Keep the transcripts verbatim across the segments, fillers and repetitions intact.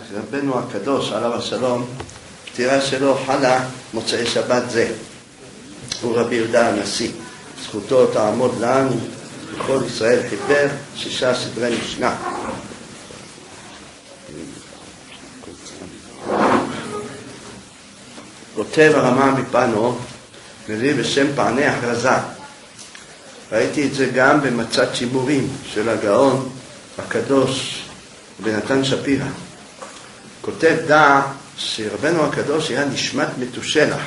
רבנו הקדוש עליו השלום, פטירה שלו חלה מוצאי שבת זה. הוא רבי יהודה הנשיא. זכותו תעמוד לנו, וכל ישראל חיבר שישה סדרי משנה. כותב הרמ"א מפנו, מביא בשם פעני הכרזה. ראיתי את זה גם במצת שימורים של הגאון הקדוש בנתן שפירא. כותב דע שרבנו הקדוש היה נשמת מתושלח.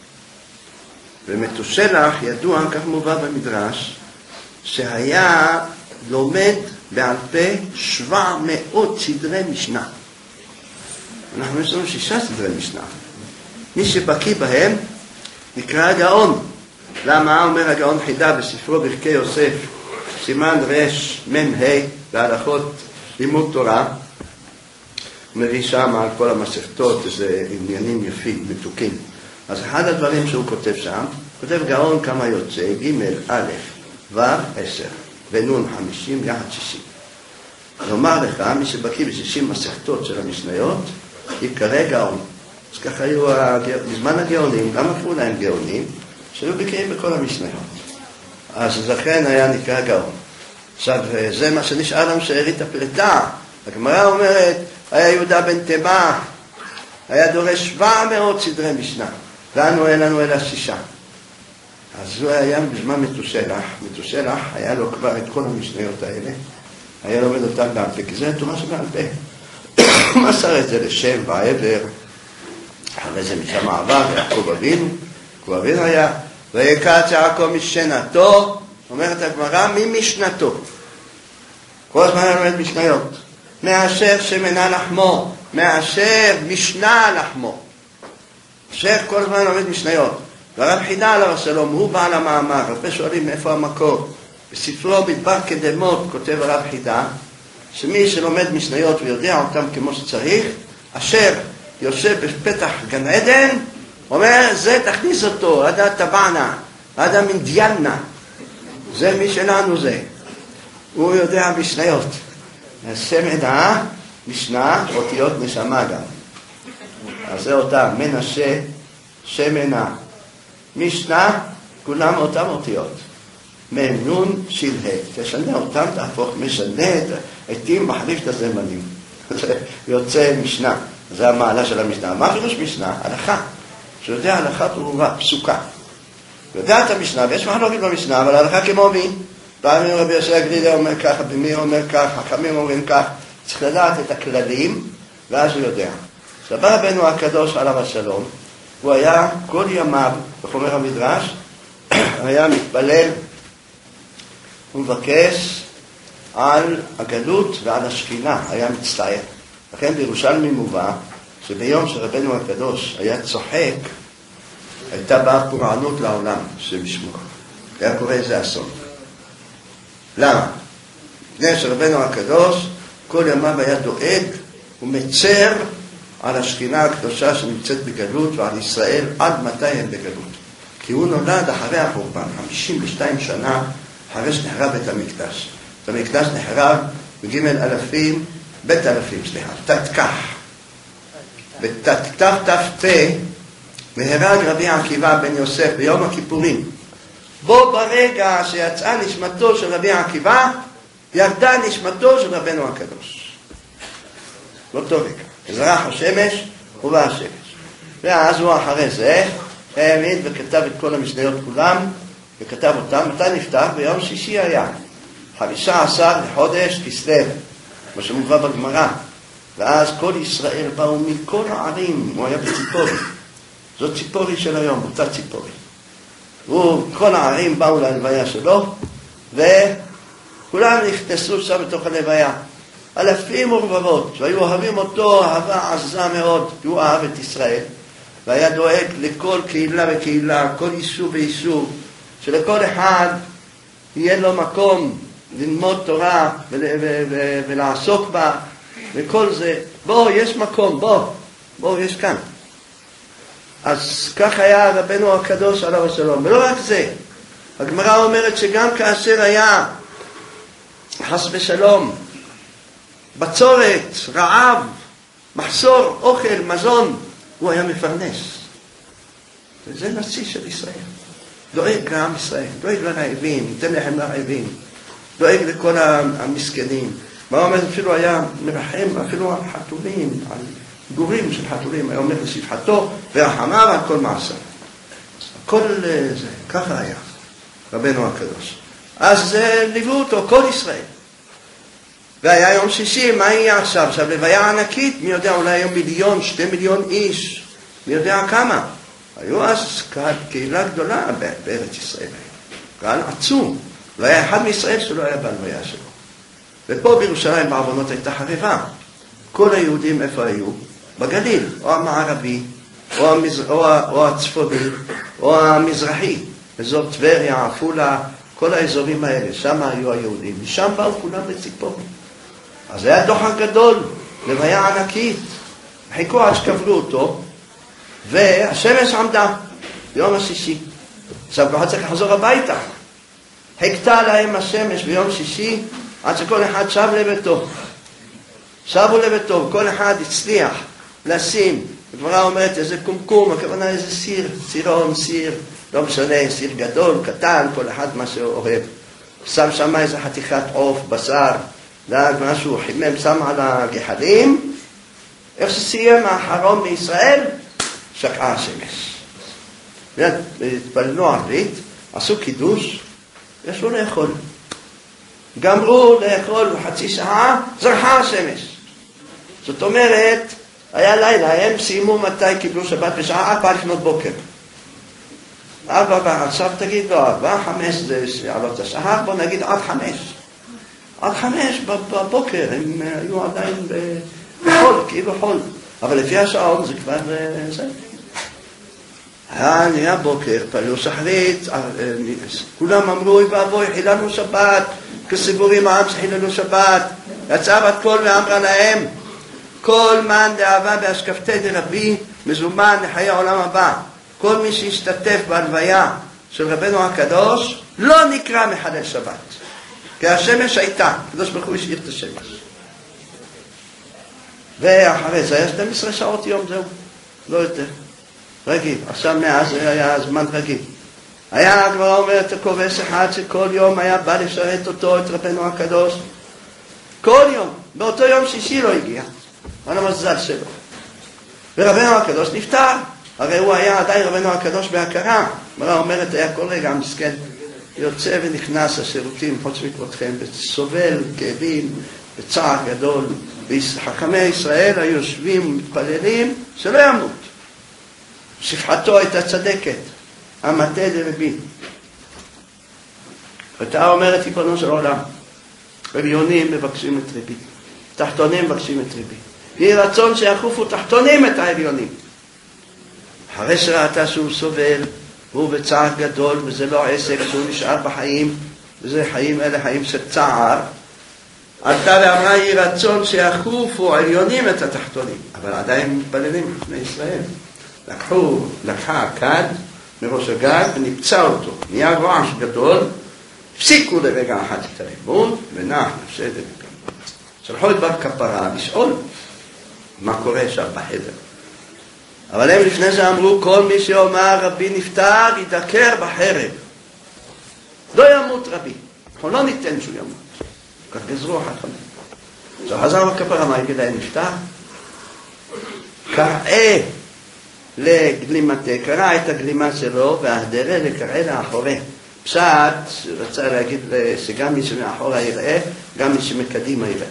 ומתושלח ידוע, כך מובא במדרש, שהיה לומד בעל פה שבע מאות סדרי משנה. אנחנו יש לנו שישה סדרי משנה. מי שבקיא בהם נקרא הגאון. למה? אומר הגאון חידה בספרו ברכי יוסף, סימן רש מ"ה בהלכות לימוד תורה. הוא מביא שם על כל המסכתות איזה עניינים יפים, מתוקים. אז אחד הדברים שהוא כותב שם, כותב גאון כמה יוצא, ג' א' ו' עשר ונ' חמישים יחד שישים. נאמר לך, מי שבקיא בשישים מסכתות של המשניות, יקרא גאון. אז ככה היו בזמן הגאונים, גם הפכו להם גאונים, שהיו בקיאים בכל המשניות. אז לכן היה נקרא גאון. עכשיו, זה מה שנשאר לנו שארית הפלטה. הגמרא אומרת, היה יהודה בן תימה, היה דורש שבע מאות סדרי משנה. לנו אין לנו אלא שישה. אז הוא היה בזמן מתושלח. מתושלח היה לו כבר את כל המשניות האלה. היה לומד אותם בעל פה, כי זה התורה שבעל פה. הוא מסר את זה לשם ועבר. אחרי זה משם עבר, יעקב אבינו, יעקב אבינו היה, ויקץ יעקב משנתו, אומרת הגמרא, ממשנתו. כל הזמן לומד משניות. מאשר שמנה לחמו, מאשר משנה לחמו. אשר כל הזמן לומד משניות. והרב חידה עליו השלום, הוא בעל המאמר, הרבה שואלים מאיפה המקור. בספרו מדבר קדמות כותב הרב חידה, שמי שלומד משניות ויודע אותם כמו שצריך, אשר יושב בפתח גן עדן, אומר, זה תכניס אותו, עד הטבענה, עד המנדיאנה. זה מי שלנו זה. הוא יודע משניות. סמנה, משנה, אותיות נשמה גם. אז זה אותם, מנשה, שמנה. משנה, כולם אותם אותיות. מנון, שלהה. תשנה אותם, תהפוך, משנה את העתים, מחליף את הזמנים. זה יוצא משנה. זה המעלה של המשנה. מה פירוש משנה? הלכה. שיודע הלכה ברורה, פסוקה. יודע את המשנה, ויש מחלוקת במשנה, אבל הלכה כמו מי? פעמים רבי יוסי הגלילי אומר ככה, במי אומר ככה, חכמים אומרים כך. צריך לדעת את הכללים, ואז הוא יודע. סבא רבנו הקדוש עליו השלום, הוא היה כל ימיו, בחומר המדרש, היה מתפלל ומבקש על הגלות ועל השכינה, היה מצטער. לכן בירושלמי מובא שביום שרבנו הקדוש היה צוחק, הייתה באה פורענות לעולם שבשמו. היה קורא איזה אסון. למה? לפני שרבנו הקדוש כל ימיו היה דואג ומצר על השכינה הקדושה שנמצאת בגלות ועל ישראל עד מתי הם בגלות. כי הוא נולד אחרי החורבן, חמישים ושתיים שנה אחרי שנחרב בית המקדש. בית המקדש נחרב בג' אלפים, בית אלפים, סליחה, תתקח. בתתקח תפתה מהרג רבי עקיבא בן יוסף ביום הכיפורים. בו ברגע שיצאה נשמתו של רבי עקיבא, ירדה נשמתו של רבנו הקדוש. לא טוב רגע. הזרח השמש ובא השמש. ואז הוא אחרי זה העמיד וכתב את כל המשניות כולם, וכתב אותם. מתי נפתח? ביום שישי היה. חמישה עשר לחודש כסלו, מה שמובא בגמרא. ואז כל ישראל באו מכל הערים, הוא היה בציפורי. זאת ציפורי של היום, אותה ציפורי. וכל הערים באו להלוויה שלו, וכולם נכנסו שם בתוך הלוויה. אלפים ורבבות, שהיו אוהבים אותו אהבה עזה מאוד, כי הוא אהב את ישראל, והיה דואג לכל קהילה וקהילה, כל יישוב ויישוב, שלכל אחד יהיה לו מקום ללמוד תורה ול- ו- ו- ולעסוק בה, וכל זה. בוא, יש מקום, בוא, בוא, יש כאן. אז כך היה רבנו הקדוש עליו השלום. ולא רק זה, הגמרא אומרת שגם כאשר היה חס ושלום בצורת, רעב, מחסור, אוכל, מזון, הוא היה מפרנס. וזה נשיא של ישראל. דואג לעם ישראל, דואג לרעבים, ניתן להם לרעבים, דואג לכל המסכנים. מה אומר, אפילו היה מרחם, אפילו על חתולים, על גורים של חתולים, היה אומר לשבחתו, ורחמיו על כל מעשה. הכל זה, ככה היה, רבנו הקדוש. אז ליוו אותו, כל ישראל. והיה יום שישי, מה יהיה עכשיו? עכשיו, לוויה ענקית, מי יודע, אולי היום מיליון, שתי מיליון איש, מי יודע כמה. היו אז קהילה גדולה בארץ ישראל. קהל עצום. לא היה אחד מישראל שלא היה בהלוויה שלו. ופה בירושלים בעוונות הייתה חרבה. כל היהודים איפה היו? בגליל, או המערבי, או, המז... או, או הצפוני, או המזרחי. אזור טבריה, עפולה, כל האזורים האלה. שם היו היהודים. משם באו כולם לציפור. אז היה דוחק גדול, לוויה ענקית. חיכו עד שקבלו אותו. והשמש עמדה ביום השישי. עכשיו כבר צריך לחזור הביתה. הכתה להם השמש ביום שישי עד שכל אחד שב לביתו. שבו לביתו, כל אחד הצליח לשים. הגמרא אומרת איזה קומקום, הכוונה איזה סיר, סירון, סיר, לא משנה, סיר גדול, קטן, כל אחד מה שהוא אוהב. שם שם איזה חתיכת עוף, בשר, משהו חימם, שם על הגחלים. איך שסיים האחרון בישראל? שקעה השמש. התפללו ערבית, עשו קידוש, ישבו לאכול. גמרו לאכול בחצי שעה, זרחה השמש. זאת אומרת, היה לילה, הם סיימו מתי קיבלו שבת בשעה ארבע לפנות בוקר. ארבע, עכשיו תגיד לו, ארבע, חמש זה עלות השעה, בוא נגיד עד חמש. עד חמש בבוקר, הם היו עדיין בחול, כאילו חול. אבל לפי השעון זה כבר זה. היה נהיה בוקר, פלו שחרית, כולם אמרו, אוי ואבוי, חיללנו שבת, כסיבורים העם שחיללו שבת. יצאה בת קול ואמרה להם, כל מן דאהבה בהשקפתי דרבי, מזומן לחיי העולם הבא. כל מי שהשתתף בהלוויה של רבנו הקדוש, לא נקרא מחלל שבת. כי השמש הייתה, הקדוש ברוך הוא השאיר את השמש. ואחרי זה היה שתים עשרה שעות יום, זהו, לא יותר. רגיל, עכשיו מאז היה זמן רגיל. היה כבר אומרת הכובש אחד שכל יום היה בא לשרת אותו, את רבנו הקדוש. כל יום, באותו יום שישי לא הגיע. על המזל שלו. ורבנו הקדוש נפטר. הרי הוא היה עדיין רבנו הקדוש בהכרה. מראה אומרת, היה כל רגע מסכן. יוצא ונכנס השירותים, חוץ מכבודכם, וסובל, כאבים, בצער גדול. וחכמי ישראל היו יושבים ומתפללים שלא ימות. שפחתו הייתה צדקת. המטה דרבי. ואתה אומרת, ריבונו של עולם, עליונים מבקשים את רבי. תחתונים מבקשים את רבי. יהי רצון שיחופו תחתונים את העליונים. אחרי שראתה שהוא סובל, הוא בצער גדול, וזה לא עסק, שהוא נשאר בחיים, וזה חיים, אלה חיים של צער. עלתה ואמרה, יהי רצון שיחופו עליונים את התחתונים. אבל עדיין מתפללים לפני ישראל. לקחו, לקחה הכד מראש הגג ונפצע אותו. נהיה רועש גדול, הפסיקו לרגע אחת את הריבון, ונח נפשי דרכם. שלחו את בר כפרה לשאול מה קורה שם בחדר. אבל הם לפני זה אמרו, כל מי שאומר רבי נפטר ידקר בחרב. לא ימות רבי. אנחנו לא ניתן שהוא ימות. כך גזרו אחת חמש. עכשיו חזר בר כפרה, מה יגיד להם נפטר? קראה לגלימתה, קרא את הגלימה שלו וההדרה לקראה לאחורי. פשט רצה להגיד שגם מי שמאחורה יראה, גם מי שמקדימה יראה.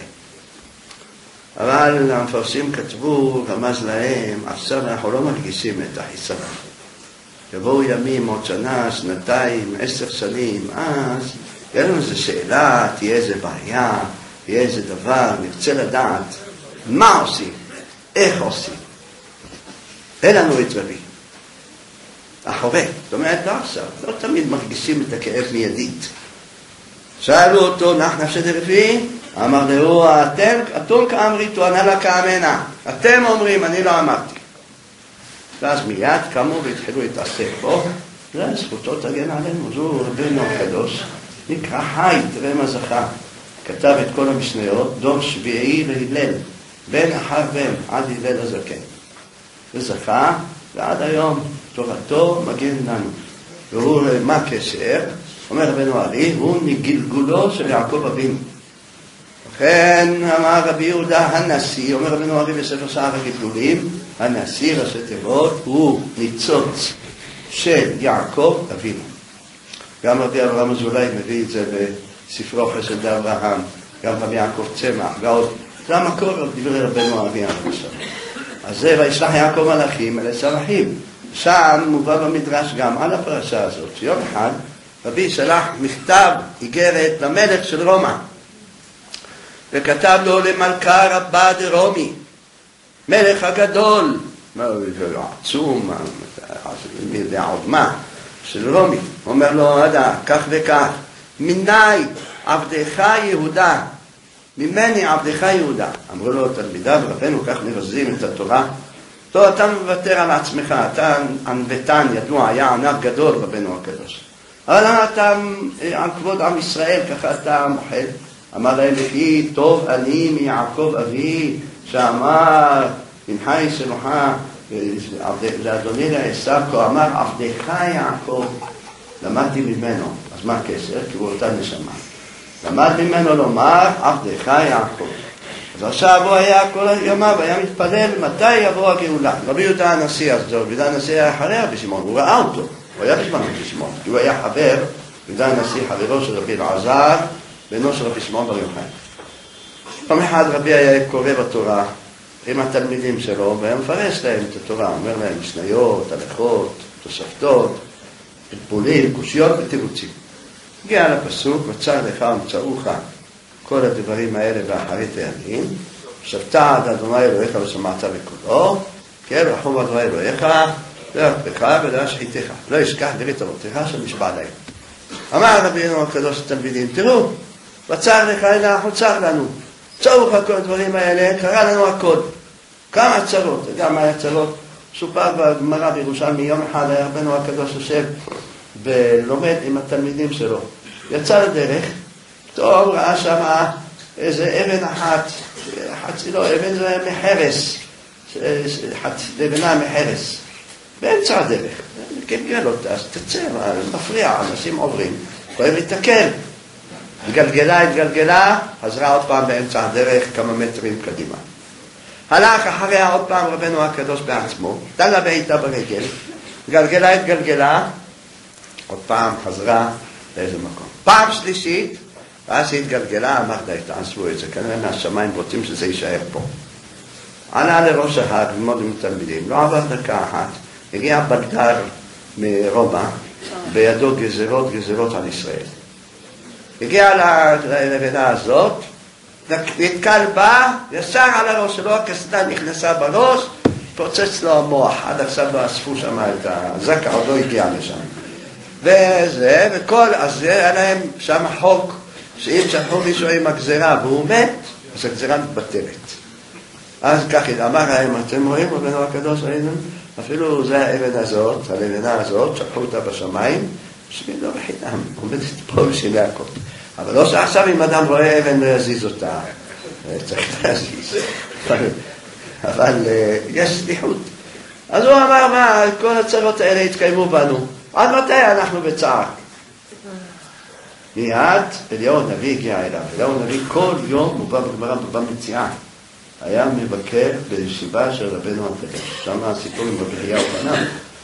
אבל המפרשים כתבו, רמז להם, עכשיו אנחנו לא מרגישים את החיסרון. יבואו ימים, עוד שנה, שנתיים, עשר שנים, אז יהיה לנו איזו שאלה, תהיה איזו בעיה, תהיה איזה דבר, נרצה לדעת מה עושים, איך עושים. אין לנו את רבי. אחורי, זאת אומרת, לא עכשיו, לא תמיד מרגישים את הכאב מיידית. שאלו אותו, נח נפשי דרבי, אמר לו, אתם, אתון כאמריתו, ענה לה כאמנה. אתם אומרים, אני לא אמרתי. ואז מיד קמו והתחילו להתעסק בו, זה זכותו תגן עלינו, זו רבנו הקדוש, נקרא חי, תראה מה זכה. כתב את כל המשניות, דור שביעי להילל. בן אחר בן, עד הלל הזקן. וזכה, ועד היום תורתו מגן לנו. והוא, מה הקשר? אומר רבנו ארי, הוא מגלגולו של יעקב אבינו. לכן אמר רבי יהודה הנשיא, אומר רבנו ארי בספר שער הגלגולים, הנשיא ראשי תיבות הוא ניצוץ של יעקב אבינו. גם רבי אברהם אזולאי מביא את זה בספרו חסד אברהם, גם רבי יעקב צמח, ועוד, זה המקור דברי רבנו ארי הנשיא. אז זה וישלח יעקב מלאכים אל עשו אחים. שם מובא במדרש גם על הפרשה הזאת, שיום אחד רבי שלח מכתב איגרת למלך של רומא, וכתב לו למלכה רבה דרומי, מלך הגדול, עצום, מי יודע עוד מה, של רומי. אומר לו, עדה, כך וכך, מיני עבדך יהודה, ממני עבדך יהודה. אמרו לו תלמידיו, רבנו, כך מבזים את התורה. לא, אתה מוותר על עצמך, אתה ענוותן, ידוע, היה ענב גדול רבנו הקדוש. אבל אתה על כבוד עם ישראל, ככה אתה מוחל. אמר להם, וכי טוב אני מיעקב אבי, שאמר, בנך ישלוח, לאדוני לעשו, כה אמר, עבדך יעקב, למדתי ממנו. אז מה הקשר? כי הוא אותה נשמה. למד ממנו לומר, עבדך יעקב. אז עכשיו הוא היה כל ימיו, היה מתפלל מתי יבוא הגאולה. רבי יהודה הנשיא, אז רבי יהודה הנשיא היה אחרי רבי שמעון, הוא ראה אותו, הוא היה בזמן רבי שמעון, כי הוא היה חבר, רבי יהודה הנשיא חברו של רבי אלעזר, בנו של רבי שמעון בר יוחאי. פעם אחד רבי היה קורא בתורה עם התלמידים שלו, והיה מפרש להם את התורה, אומר להם משניות, הלכות, תוספתות, פלפולים, קושיות ותירוצים. הגיע לפסוק, מצא לך ומצאוך כל הדברים האלה ואחרית הימים, שבתה עד אדוני אלוהיך ושמעת בקולו, כן, רחום אדוני אלוהיך, דרכך ולהשחיתך, לא ישכח ברית אבותיך שנשבע להם. אמר רבינו הקדוש לתלמידים, תראו, בצר לך אלא החוצר לנו, צאוך כל הדברים האלה, קרא לנו הכל. כמה צרות, אתה יודע מה היה צרות? סופר בגמרא בירושלמי, יום אחד היה רבנו הקדוש יושב ולומד עם התלמידים שלו. יצא לדרך, טוב, ראה שם איזה אבן אחת, חצי לא, אבן זה מחרס, לבנה מחרס, באמצע הדרך. גלגל אותה, אז תצא, מפריע, אנשים עוברים, יכולים להתקל. התגלגלה, התגלגלה, חזרה עוד פעם באמצע הדרך, כמה מטרים קדימה. הלך אחריה עוד פעם רבנו הקדוש בעצמו, נתן לה בעיטה ברגל, התגלגלה, התגלגלה, עוד פעם חזרה לאיזה מקום. פעם שלישית, ואז היא התגלגלה, אמר די, תעשו את זה, כנראה מהשמיים רוצים שזה יישאר פה. עלה לראש ההר, ללמוד עם תלמידים, לא עבר דקה אחת, הגיע בלדר מרומא, בידו גזרות, גזרות על ישראל. הגיע לרדה הזאת, נתקל בה, ישר על הראש שלו, הקסדה נכנסה בראש, פוצץ לו המוח, עד עכשיו לא אספו שם את הזקה, עוד לא הגיע לשם. וזה, וכל, אז היה להם שם חוק, שאם שלחו מישהו עם הגזרה והוא מת, אז הגזרה מתבטלת. אז ככה, אמר להם, אתם רואים, רבנו הקדוש, ראיתם? אפילו זה האבן הזאת, הלבנה הזאת, שלחו אותה בשמיים, בשביל לא בחינם, עומדת פה בשביל הכל. אבל לא שעכשיו אם אדם רואה אבן לא יזיז אותה, צריך להזיז. אבל יש סליחות. אז הוא אמר, מה, כל הצרות האלה התקיימו בנו. עד מתי אנחנו בצער? מיד אליהו הנביא הגיע אליו. אליהו הנביא כל יום, הוא בא בגמרא, הוא בא מציאה. היה מבקר בישיבה של רבנו הקדוש. שם הסיפור עם רבי אליהו פניו.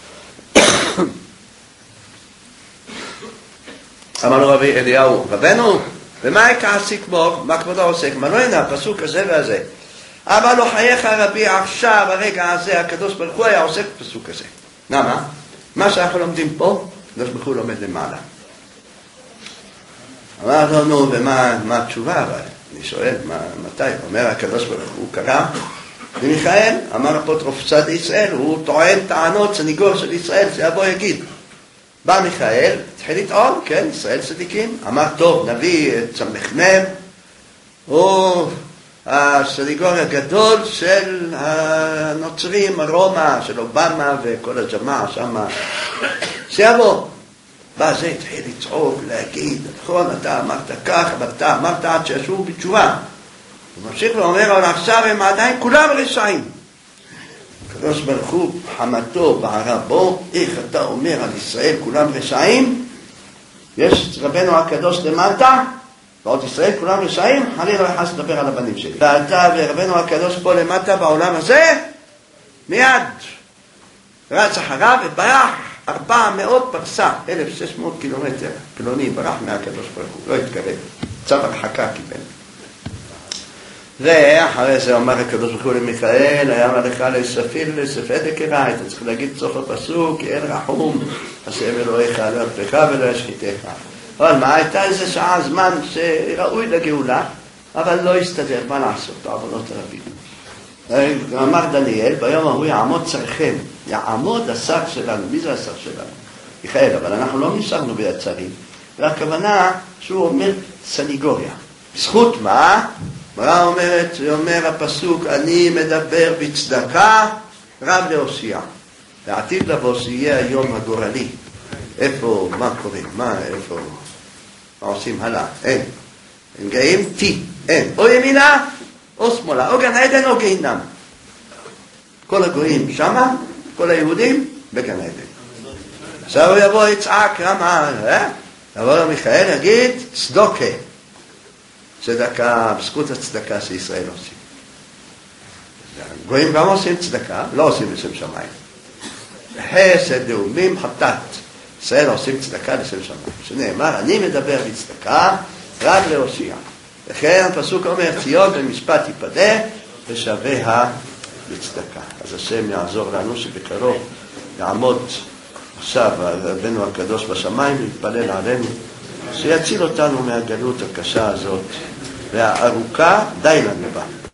אמר לו רבי אליהו, רבנו, ומה כעסי כמו? מה כבודו עושה? מה לא הנה, הפסוק הזה והזה. אמר לו, חייך רבי, עכשיו, הרגע הזה, הקדוש ברוך הוא היה עוסק בפסוק הזה. למה? מה שאנחנו לומדים פה, הקדוש ברוך הוא לומד למעלה. אמר לו, נו, ומה מה התשובה? אבל אני שואל, מה, מתי? אומר הקדוש ברוך הוא קרא, ומיכאל, אמר אפוטרופוס צד ישראל, הוא טוען טענות, סניגור של ישראל, שיבוא יגיד. בא מיכאל, התחיל לטעון, כן, ישראל צדיקים, אמר, טוב, נביא את סמ"ם, הוא הסניגור הגדול של הנוצרים, רומא, של אובמה וכל הג'מאעה שם, שיבוא. בא זה התחיל לצעוק, להגיד, נכון, אתה אמרת כך, אבל אתה אמרת עד שישבו בתשובה. הוא ממשיך ואומר, אבל עכשיו הם עדיין כולם רשעים. הקדוש ברוך הוא חמתו בערה בו, איך אתה אומר על ישראל כולם רשעים? יש רבנו הקדוש למטה, ועוד ישראל כולם רשעים, אני לא יכנס לדבר על הבנים שלי. ואתה ורבנו הקדוש פה למטה בעולם הזה, מיד רץ אחריו וברח ארבע מאות פרסה, אלף ושש מאות קילומטר, פלוני ברח מהקדוש ברוך הוא, לא התקרב, צו הרחקה קיבל. ואחרי זה אומר הקדוש ברוך הוא למיכאל, היה מלאך לספיר לספד הקרא, אתה צריך להגיד סוף הפסוק, כי אין רחום, השם אלוהיך לא ירפך ולא ישחיתך. אבל מה, הייתה איזה שעה זמן שראוי לגאולה, אבל לא הסתדר, מה לעשות, העוונות רבים. אמר דניאל, ביום ההוא יעמוד צריכם, יעמוד השר שלנו. מי זה השר שלנו? מיכאל, אבל אנחנו לא נשארנו ביד שרים, והכוונה שהוא אומר סניגוריה. זכות מה? מה אומרת? אומר הפסוק, אני מדבר בצדקה רב להושיע. לעתיד לבוא שיהיה היום הגורלי. איפה, מה קורה? מה, איפה? מה עושים הלאה? אין. אין גאים? תי. אין. או ימינה, או שמאלה. או גן עדן או גיהינם. כל הגויים שמה, כל היהודים בגן עדן. עכשיו הוא יבוא יצעק, רמה, אה? יבוא למיכאל, יגיד, צדוקה. צדקה, בזכות הצדקה שישראל עושים. גויים גם עושים צדקה, לא עושים לשם שמיים. חסד לאומים חטאת. ישראל עושים צדקה לשם שמיים. שנאמר, אני מדבר בצדקה, רק להושיע. לכן הפסוק אומר, ציון במשפט יפדה, ושביה בצדקה. אז השם יעזור לנו שבקרוב יעמוד עכשיו רבנו הקדוש בשמיים, ויתפלל עלינו, שיציל אותנו מהגלות הקשה הזאת, והארוכה די לנו בה.